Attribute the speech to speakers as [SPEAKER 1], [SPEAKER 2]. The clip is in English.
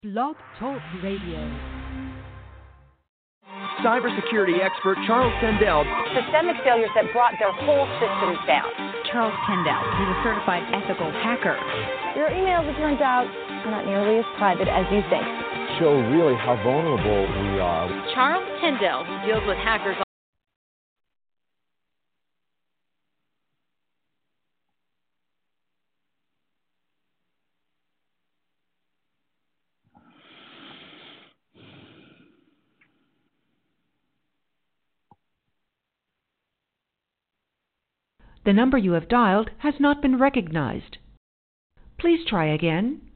[SPEAKER 1] Blog Talk Radio.
[SPEAKER 2] Cybersecurity expert Charles Tendell.
[SPEAKER 3] Systemic failures that brought their whole systems down.
[SPEAKER 4] Charles Tendell, he's a certified ethical hacker.
[SPEAKER 5] Your emails, it turns out, are not nearly as private as you think.
[SPEAKER 6] Show really how vulnerable we are.
[SPEAKER 4] Charles Tendell, who deals with hackers.
[SPEAKER 1] The number you have dialed has not been recognized. Please try again.